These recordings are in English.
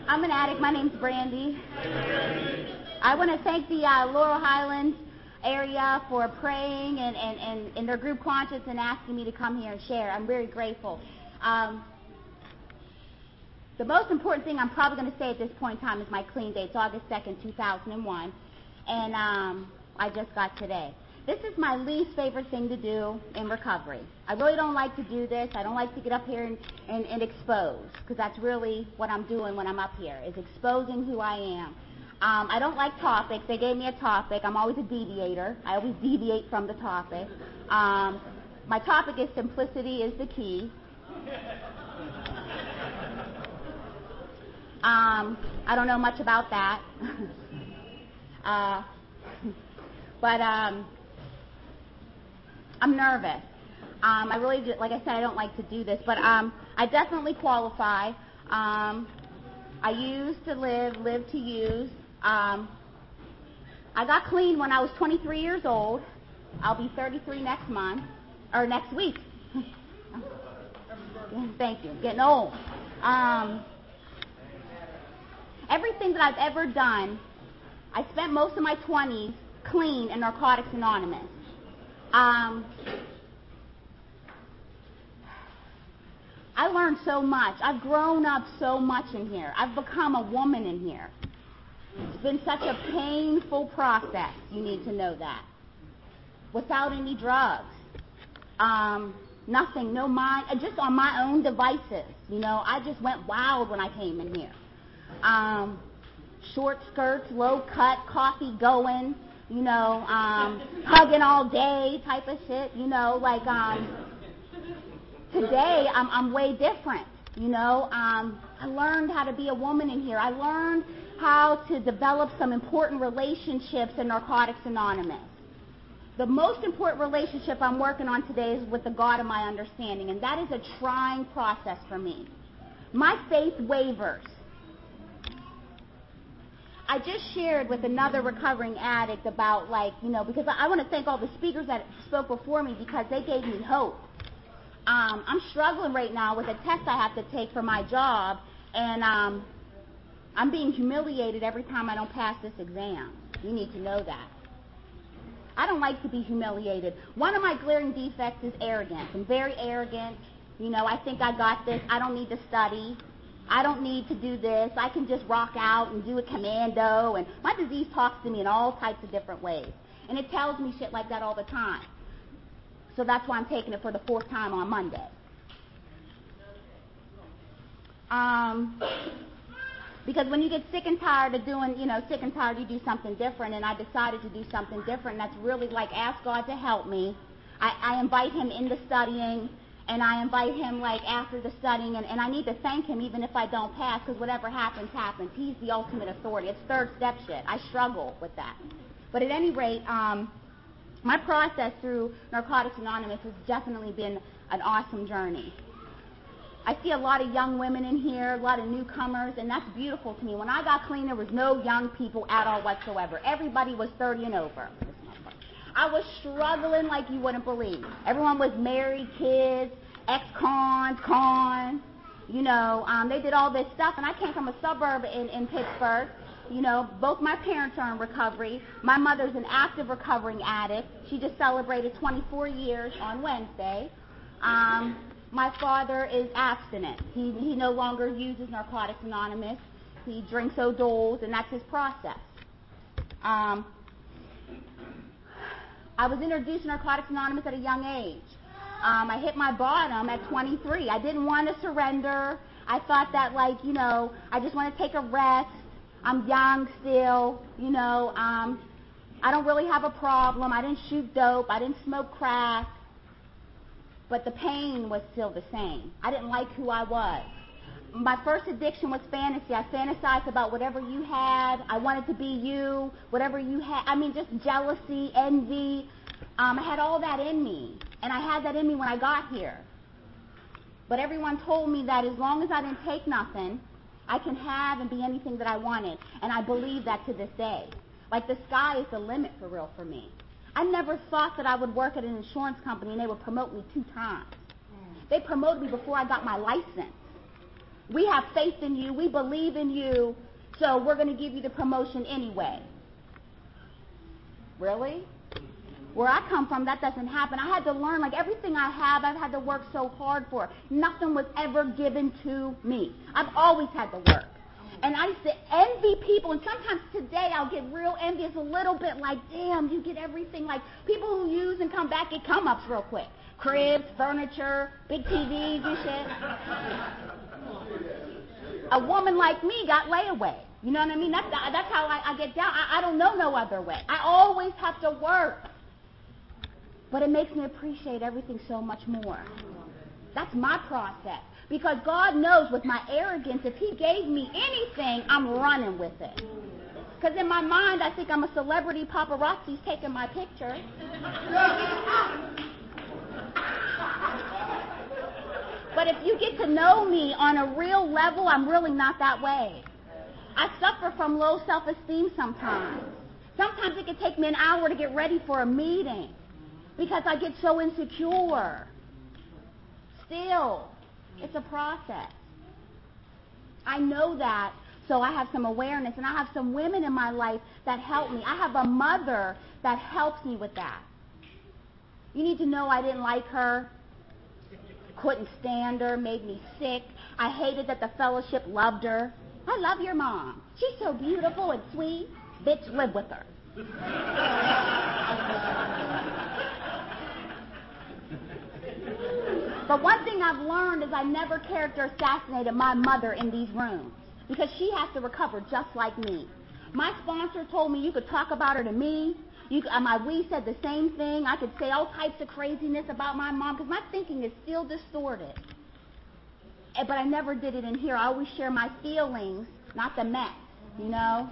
I'm an addict. My name's Brandy. I want to thank the Laurel Highlands area for praying and their group conscience and asking me to come here and share. I'm very grateful. The most important thing I'm probably going to say at this point in time is my clean date. It's August 2nd, 2001, and I just got today. This is my least favorite thing to do in recovery. I really don't like to do this. I don't like to get up here and expose, because that's really what I'm doing when I'm up here, is exposing who I am. I don't like topics. They gave me a topic. I'm always a deviator. I always deviate from the topic. My topic is simplicity is the key. I don't know much about that. But I'm nervous. I really do, like I said, I don't like to do this, but I definitely qualify. I used to live to use. I got clean when I was 23 years old. I'll be 33 next month, or next week. Thank you. Getting old. Everything that I've ever done, I spent most of my 20s clean in Narcotics Anonymous. I learned so much. I've grown up so much in here. I've become a woman in here. It's been such a painful process. You need to know that. Without any drugs. Nothing. No mind. Just on my own devices. You know, I just went wild when I came in here. Short skirts, low cut, coffee going, you know, hugging all day type of shit, you know, like, today I'm way different, you know. I learned how to be a woman in here. I learned how to develop some important relationships in Narcotics Anonymous. The most important relationship I'm working on today is with the God of my understanding, and that is a trying process for me. My faith wavers. I just shared with another recovering addict about, like, you know, because I want to thank all the speakers that spoke before me because they gave me hope. I'm struggling right now with a test I have to take for my job, and I'm being humiliated every time I don't pass this exam. You need to know that. I don't like to be humiliated. One of my glaring defects is arrogance. I'm very arrogant. You know, I think I got this. I don't need to study. I don't need to do this. I can just rock out and do a commando. And my disease talks to me in all types of different ways. And it tells me shit like that all the time. So that's why I'm taking it for the 4th time on Monday. Because when you get sick and tired of doing, you know, sick and tired, you do something different. And I decided to do something different. And that's really like ask God to help me. I invite him into studying. And I invite him, like, after the studying, and I need to thank him even if I don't pass, because whatever happens, happens. He's the ultimate authority. It's third step shit. I struggle with that. But at any rate, my process through Narcotics Anonymous has definitely been an awesome journey. I see a lot of young women in here, a lot of newcomers, and that's beautiful to me. When I got clean, there was no young people at all whatsoever. Everybody was 30 and over. I was struggling like you wouldn't believe. Everyone was married, kids, ex-cons, you know, they did all this stuff, and I came from a suburb in Pittsburgh. You know, both my parents are in recovery. My mother's an active recovering addict. She just celebrated 24 years on Wednesday. My father is abstinent. He no longer uses Narcotics Anonymous. He drinks O'Doul's, and that's his process. I was introduced to Narcotics Anonymous at a young age. I hit my bottom at 23. I didn't want to surrender. I thought that, like, you know, I just want to take a rest. I'm young still, you know. I don't really have a problem. I didn't shoot dope. I didn't smoke crack. But the pain was still the same. I didn't like who I was. My first addiction was fantasy. I fantasized about whatever you had. I wanted to be you, whatever you had. I mean, just jealousy, envy. I had all that in me. And I had that in me when I got here. But everyone told me that as long as I didn't take nothing, I can have and be anything that I wanted. And I believe that to this day. Like, the sky is the limit for real for me. I never thought that I would work at an insurance company and they would promote me 2 times. They promoted me before I got my license. We have faith in you. We believe in you. So we're going to give you the promotion anyway. Really? Where I come from, that doesn't happen. I had to learn, like everything I have, I've had to work so hard for. Nothing was ever given to me. I've always had to work. And I used to envy people, and sometimes today I'll get real envious a little bit, like, damn, you get everything. Like, people who use and come back get come-ups real quick. Cribs, furniture, big TVs and shit. A woman like me got layaway. You know what I mean? That's how I get down. I don't know no other way. I always have to work. But it makes me appreciate everything so much more. That's my process. Because God knows with my arrogance, if he gave me anything, I'm running with it. Because in my mind, I think I'm a celebrity. Paparazzi's taking my picture. But if you get to know me on a real level, I'm really not that way. I suffer from low self-esteem sometimes. Sometimes it can take me an hour to get ready for a meeting because I get so insecure. Still, it's a process. I know that, so I have some awareness, and I have some women in my life that help me. I have a mother that helps me with that. You need to know I didn't like her, couldn't stand her, made me sick. I hated that the fellowship loved her. I love your mom. She's so beautiful and sweet. Bitch, live with her. But one thing I've learned is I never character assassinated my mother in these rooms because she has to recover just like me. My sponsor told me you could talk about her to me. We said the same thing. I could say all types of craziness about my mom because my thinking is still distorted. But I never did it in here. I always share my feelings, not the mess, you know?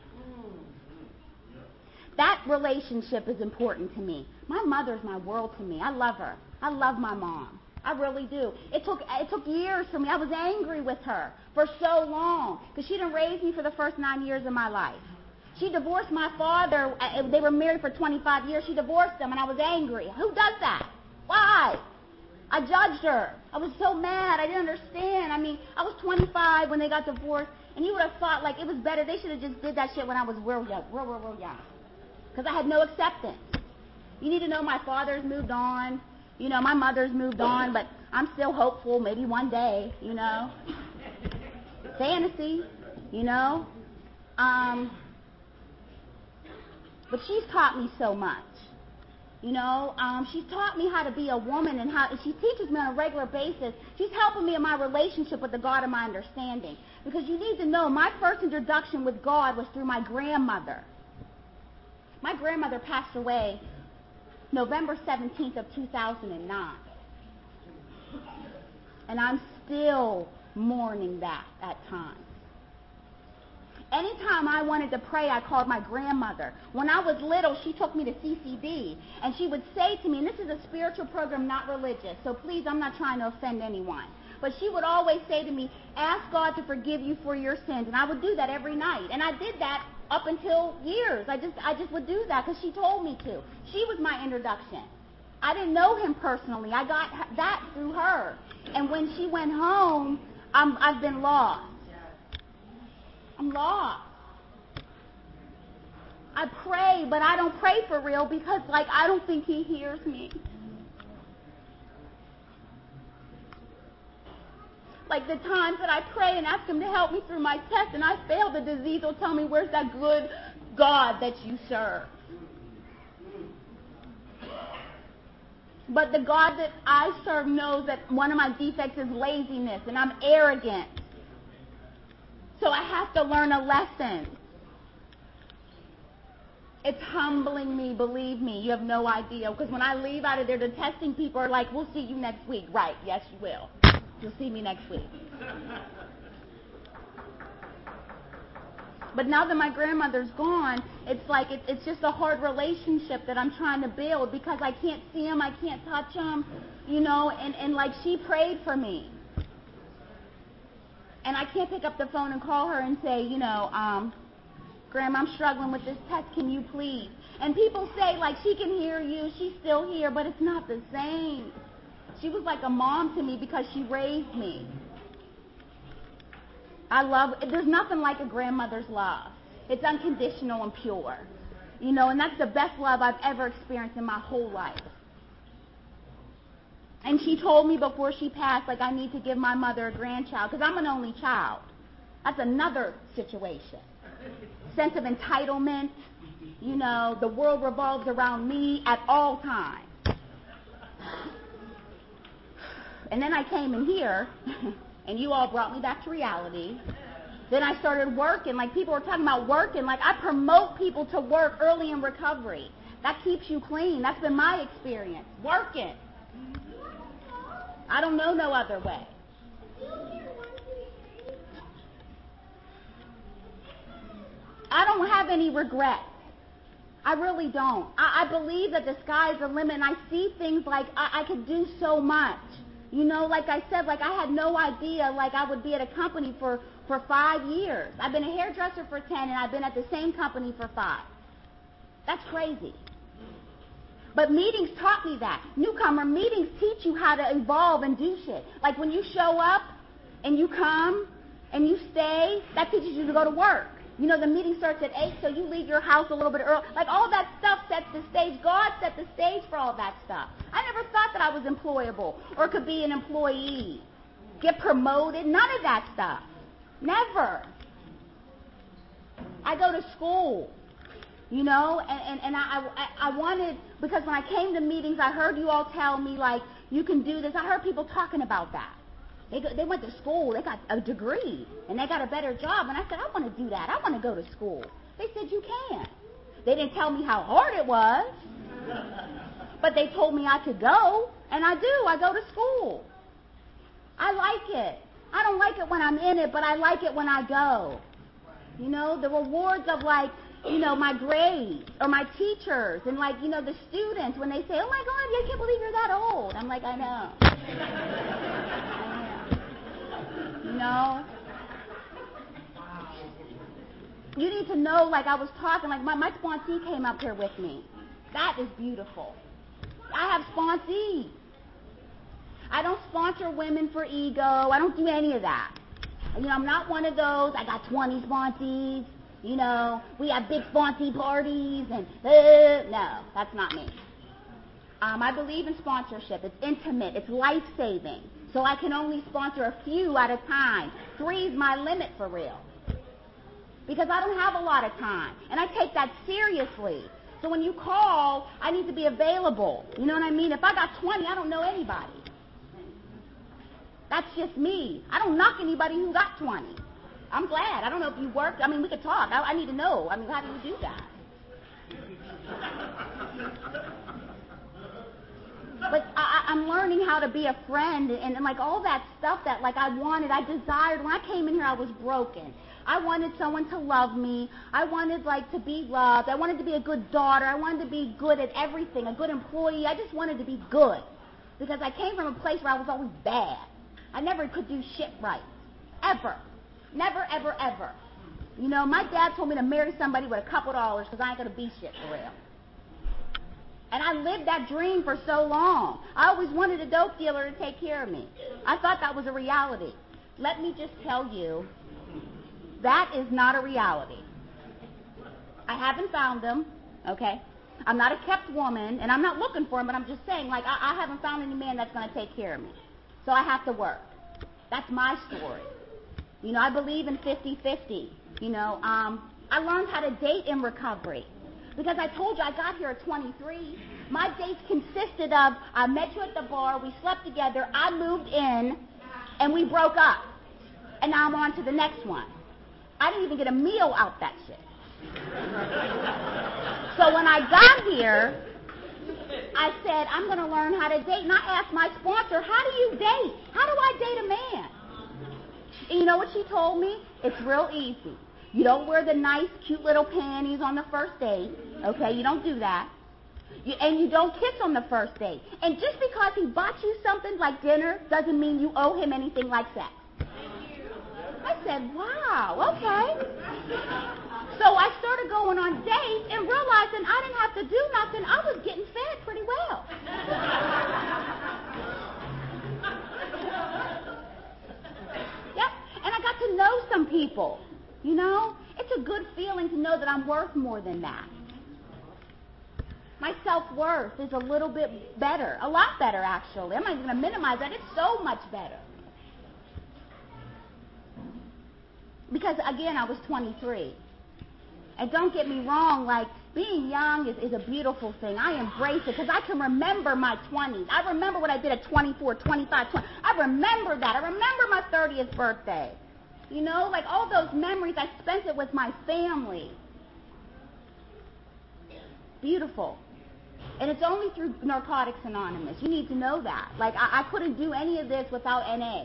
That relationship is important to me. My mother's my world to me. I love her. I love my mom. I really do. It took years for me. I was angry with her for so long because she didn't raise me for the first 9 years of my life. She divorced my father. They were married for 25 years. She divorced him, and I was angry. Who does that? Why? I judged her. I was so mad. I didn't understand. I mean, I was 25 when they got divorced, and you would have thought, like, it was better. They should have just did that shit when I was real young. Because I had no acceptance. You need to know my father's moved on. You know, my mother's moved on, but I'm still hopeful maybe one day, you know. Fantasy, you know. But she's taught me so much. You know, she's taught me how to be a woman and she teaches me on a regular basis. She's helping me in my relationship with the God of my understanding. Because you need to know, my first introduction with God was through my grandmother. My grandmother passed away November 17th of 2009. And I'm still mourning that at times. Anytime I wanted to pray, I called my grandmother. When I was little, she took me to CCD, and she would say to me, and this is a spiritual program, not religious, so please, I'm not trying to offend anyone. But she would always say to me, ask God to forgive you for your sins. And I would do that every night. And I did that up until years. I just would do that because she told me to. She was my introduction. I didn't know him personally. I got that through her. And when she went home, I've been lost. I'm lost. I pray, but I don't pray for real because, like, I don't think he hears me. Like the times that I pray and ask him to help me through my test and I fail, the disease will tell me, where's that good God that you serve? But the God that I serve knows that one of my defects is laziness and I'm arrogant. So I have to learn a lesson. It's humbling me, believe me. You have no idea. Because when I leave out of there, the testing people are like, we'll see you next week. Right, yes, you will. You'll see me next week. But now that my grandmother's gone, it's like it's just a hard relationship that I'm trying to build because I can't see him, I can't touch him, you know, and like she prayed for me. And I can't pick up the phone and call her and say, you know, Grandma, I'm struggling with this test, can you please? And people say, like, she can hear you, she's still here, but it's not the same. She was like a mom to me because she raised me. There's nothing like a grandmother's love. It's unconditional and pure. And that's the best love I've ever experienced in my whole life. And she told me before she passed, I need to give my mother a grandchild because I'm an only child. That's another situation. Sense of entitlement. The world revolves around me at all times. And then I came in here, and you all brought me back to reality. Then I started working. People were talking about working. I promote people to work early in recovery. That keeps you clean. That's been my experience. Working. I don't know no other way. I don't have any regrets. I really don't. I believe that the sky's the limit, and I see things I could do so much. Like I said, I had no idea, I would be at a company for 5 years. I've been a hairdresser for 10, and I've been at the same company for 5. That's crazy. But meetings taught me that. Newcomer, meetings teach you how to evolve and do shit. When you show up, and you come, and you stay, that teaches you to go to work. The meeting starts at 8, so you leave your house a little bit early. All that stuff sets the stage. God set the stage for all that stuff. I never thought that I was employable or could be an employee, get promoted, none of that stuff. Never. I go to school, and I wanted, because when I came to meetings, I heard you all tell me, you can do this. I heard people talking about that. They went to school, they got a degree, and they got a better job. And I said, I want to do that. I want to go to school. They said, you can. They didn't tell me how hard it was, but they told me I could go, and I do. I go to school. I like it. I don't like it when I'm in it, but I like it when I go. The rewards of my grades or my teachers and the students when they say, oh my God, I can't believe you're that old. I'm like, I know. You need to know, I was talking, my sponsee came up here with me. That is beautiful. I have sponsees. I don't sponsor women for ego. I don't do any of that. I'm not one of those. I got 20 sponsees. We have big sponsee parties and no, that's not me. I believe in sponsorship. It's intimate. It's life-saving. So I can only sponsor a few at a time. 3 is my limit for real. Because I don't have a lot of time. And I take that seriously. So when you call, I need to be available. You know what I mean? If I got 20, I don't know anybody. That's just me. I don't knock anybody who got 20. I'm glad. I don't know if you work. We could talk. I need to know. How do you do that? But I'm learning how to be a friend and all that stuff that I wanted, I desired. When I came in here, I was broken. I wanted someone to love me. I wanted to be loved. I wanted to be a good daughter. I wanted to be good at everything, a good employee. I just wanted to be good because I came from a place where I was always bad. I never could do shit right. Ever. Never, ever, ever. My dad told me to marry somebody with a couple dollars because I ain't going to be shit for real. And I lived that dream for so long. I always wanted a dope dealer to take care of me. I thought that was a reality. Let me just tell you, that is not a reality. I haven't found them, okay? I'm not a kept woman, and I'm not looking for him, but I'm just saying, I haven't found any man that's going to take care of me. So I have to work. That's my story. I believe in 50-50. I learned how to date in recovery. Because I told you I got here at 23. My dates consisted of, I met you at the bar, we slept together, I moved in, and we broke up. And now I'm on to the next one. I didn't even get a meal out that shit. So when I got here, I said, I'm going to learn how to date. And I asked my sponsor, how do you date? How do I date a man? And you know what she told me? It's real easy. You don't wear the nice, cute little panties on the first date. Okay, you don't do that. And you don't kiss on the first date. And just because he bought you something like dinner doesn't mean you owe him anything like sex. I said, wow, okay. So I started going on dates and realizing I didn't have to do nothing. I was getting fed pretty well. Yep. And I got to know some people. You know? It's a good feeling to know that I'm worth more than that. My self-worth is a little bit better. A lot better, actually. I'm not even going to minimize that. It's so much better. Because, again, I was 23. And don't get me wrong, like, being young is a beautiful thing. I embrace it because I can remember my 20s. I remember what I did at 24, 25, 20. I remember that. I remember my 30th birthday. You know, like all those memories, I spent it with my family. Beautiful. And it's only through Narcotics Anonymous. You need to know that. Like, I couldn't do any of this without NA.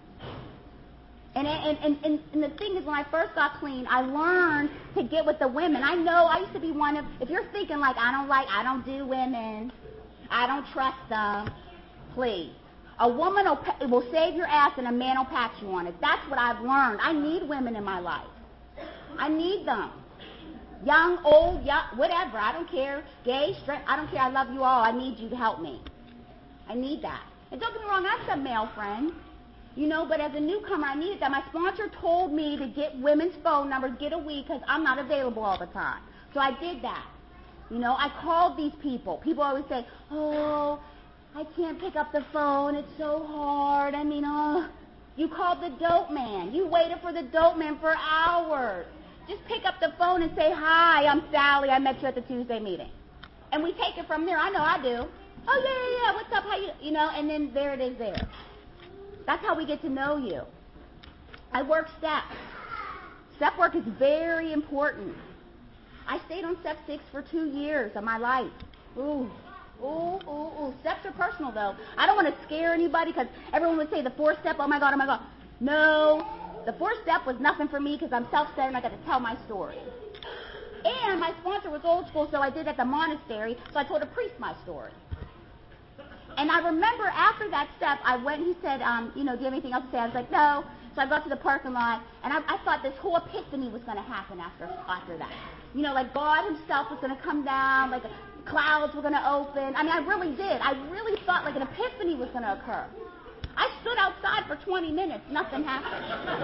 And the thing is, when I first got clean, I learned to get with the women. I know I used to be one of, if you're thinking like, I don't do women, I don't trust them, please. A woman will save your ass and a man will pat you on it. That's what I've learned. I need women in my life. I need them. Young, old, whatever. I don't care. Gay, straight, I don't care. I love you all. I need you to help me. I need that. And don't get me wrong, I have some male friends. You know, but as a newcomer, I needed that. My sponsor told me to get women's phone numbers, get a week, because I'm not available all the time. So I did that. You know, I called these people. People always say, oh, I can't pick up the phone. It's so hard. I mean, you called the dope man. You waited for the dope man for hours. Just pick up the phone and say, hi, I'm Sally. I met you at the Tuesday meeting. And we take it from there. I know I do. Oh, yeah. What's up? How you know, and then there it is there. That's how we get to know you. I work steps. Step work is very important. I stayed on step 6 for 2 years of my life. Ooh. Steps are personal, though. I don't want to scare anybody because everyone would say the 4th step, oh, my God. No. The 4th step was nothing for me because I'm self-centered and I got to tell my story. And my sponsor was old school, so I did at the monastery, so I told a priest my story. And I remember after that step, I went and he said, do you have anything else to say? I was like, no. So I got to the parking lot, and I thought this whole epiphany was going to happen after that. You know, like God himself was going to come down, like clouds were going to open. I mean, I really did. I really thought like an epiphany was going to occur. I stood outside for 20 minutes. Nothing happened.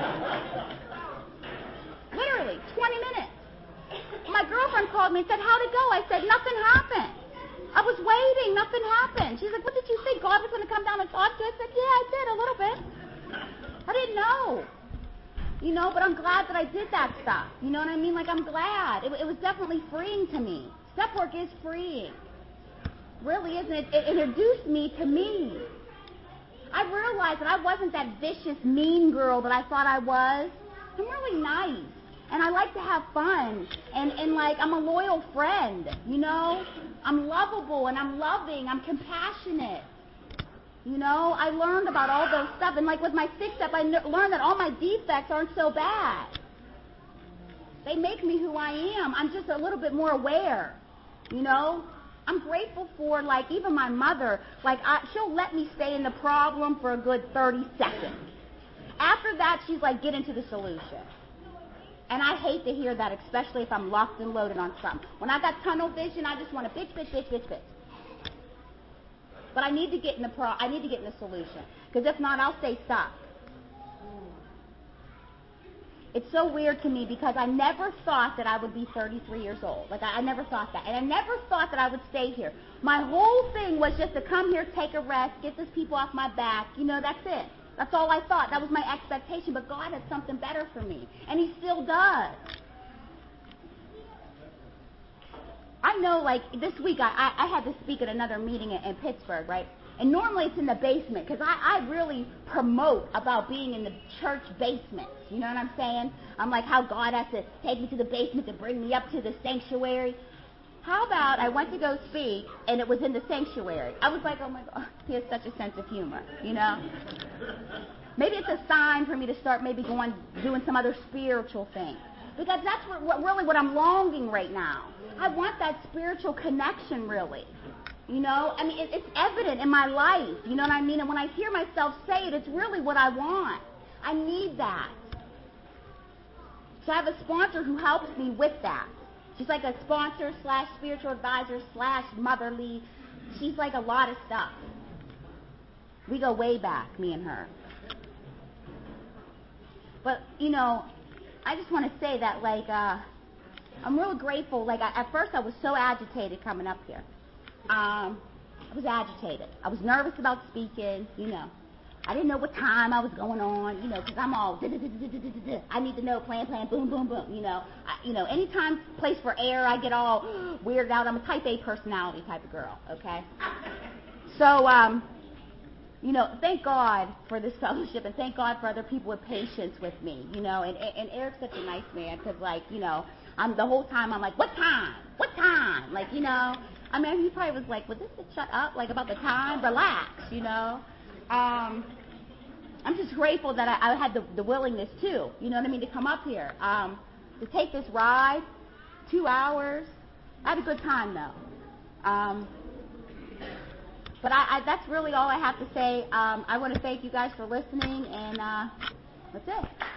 Literally, 20 minutes. My girlfriend called me and said, how'd it go? I said, nothing happened. I was waiting. Nothing happened. She's like, what did you think? God was going to come down and talk to you? I said, yeah, I did a little bit. I didn't know. You know, but I'm glad that I did that stuff. You know what I mean? Like, I'm glad. It was definitely freeing to me. Step work is freeing. Really isn't it? It introduced me to me. I realized that I wasn't that vicious, mean girl that I thought I was. I'm really nice. And I like to have fun. And like, I'm a loyal friend, you know? I'm lovable and I'm loving. I'm compassionate. You know, I learned about all those stuff. And like with my 6th step, I learned that all my defects aren't so bad. They make me who I am. I'm just a little bit more aware, you know? I'm grateful for, like, even my mother, like, she'll let me stay in the problem for a good 30 seconds. After that, she's like, get into the solution. And I hate to hear that, especially if I'm locked and loaded on something. When I got tunnel vision, I just want to bitch. But I need to get in the solution. Because if not, I'll stay stuck. It's so weird to me because I never thought that I would be 33 years old. Like, I never thought that. And I never thought that I would stay here. My whole thing was just to come here, take a rest, get these people off my back. You know, that's it. That's all I thought. That was my expectation. But God had something better for me. And he still does. I know, like, this week I had to speak at another meeting in Pittsburgh, right? And normally it's in the basement because I really promote about being in the church basement. You know what I'm saying? I'm like how God has to take me to the basement to bring me up to the sanctuary. How about I went to go speak and it was in the sanctuary? I was like, oh my God, he has such a sense of humor, you know? Maybe it's a sign for me to start maybe doing some other spiritual thing. Because that's what I'm longing right now. I want that spiritual connection, really. You know, I mean, it's evident in my life. You know what I mean? And when I hear myself say it, it's really what I want. I need that. So I have a sponsor who helps me with that. She's like a sponsor / spiritual advisor / motherly. She's like a lot of stuff. We go way back, me and her. But, I just want to say that, like, I'm really grateful. Like, at first I was so agitated coming up here. I was agitated. I was nervous about speaking, I didn't know what time I was going on, because I'm all, I need to know, plan, boom, boom, boom, anytime, place for air, I get all weirded out. I'm a type A personality type of girl, okay? So, thank God for this fellowship, and thank God for other people with patience with me, and Eric's such a nice man, because, like, I'm the whole time, I'm like, what time? Like, he probably was like, well, this is shut up, like, about the time, relax, I'm just grateful that I had the willingness, too, to come up here, to take this ride, 2 hours. I had a good time, though. But that's really all I have to say. I want to thank you guys for listening, and that's it.